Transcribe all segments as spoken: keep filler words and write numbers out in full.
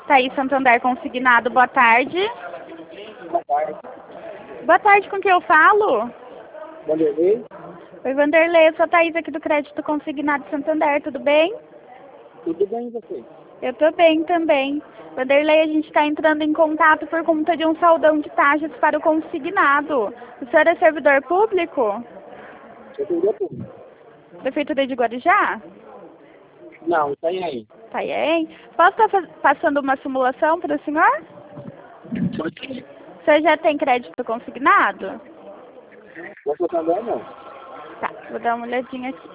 Thaís Santander Consignado, boa tarde. Boa tarde. Boa tarde, com quem eu falo? Vanderlei? Oi, Vanderlei, eu sou a Thaís aqui do Crédito Consignado Santander, tudo bem? Tudo bem, e você? Eu tô bem também. Vanderlei, a gente está entrando em contato por conta de um saldão de taxas para o consignado. O senhor é servidor público? Eu tenho tudo. Prefeitura de Guarujá? Não, tem aí. Tá aí, hein? Posso estar faz- passando uma simulação para o senhor? Você Você já tem crédito consignado? também não. Tá, vou dar uma olhadinha aqui.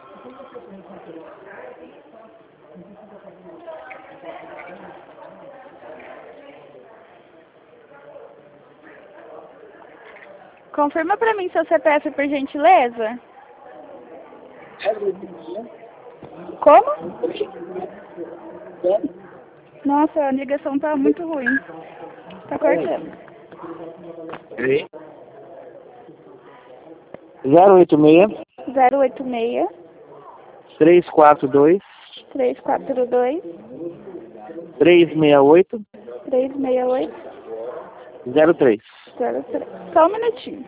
Confirma para mim seu C P F, por gentileza. É, Luizinha. Como? É? Nossa, a ligação tá muito ruim. Tá cortando. Peraí. zero oito seis, zero oito seis, três quatro dois, três quatro dois, três seis oito, três seis oito, zero três. zero três. Só um minutinho.